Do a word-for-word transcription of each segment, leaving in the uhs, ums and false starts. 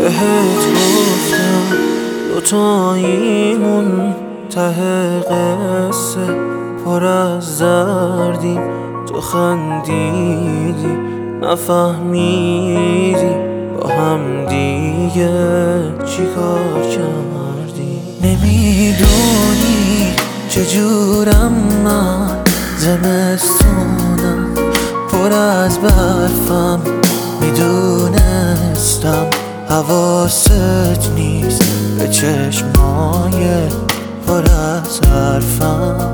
بهت گفتم دوتاییمون ته قصه پر از دردیم، تو خندیدی نفهمیدی با هم دیگه چیکار کردی. نمیدونی چجورم من، زمستونم پر از برفم، میدونستم حواست نیست به چشمای پر از حرفم.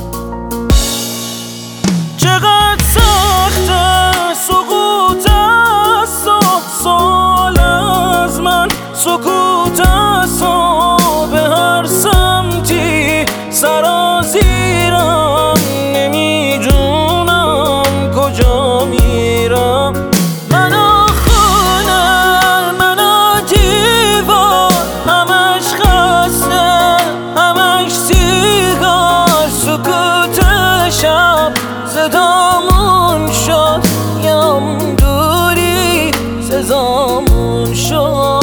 چقدر سخته سکوت است و سوال از من، سکوت است و به هر سمتی سرازیرم، نمیدونم کجا میرم. منو خونه منو دیوار، همش خسته همش سیگار، سکوت شب صدامون شد، یم دوری سزامون شد.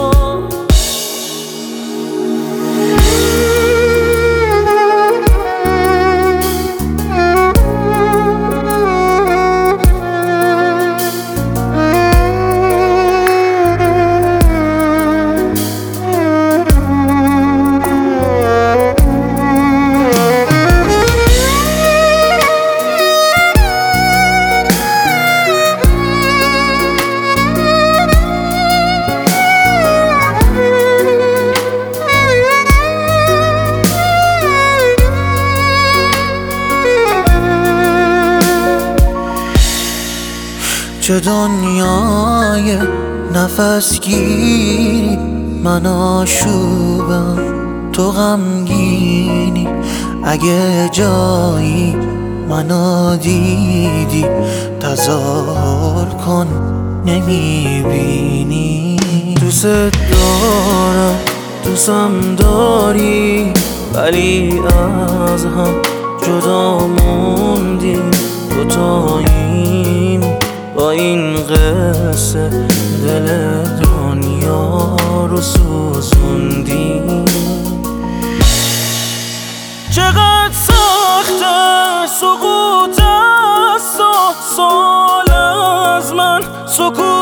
چه دنیای نفس گیری، من آشوبم تو غمگینی. اگه جایی منو دیدی تظاهر کن نمیبینی. دوست دارم دوستم داری، ولی از هم جدا موندیم دوتاییم. با این قصه دل دنیا رو سوزوندیم. چقدر سخته سکوت است و سوال از من، سکوت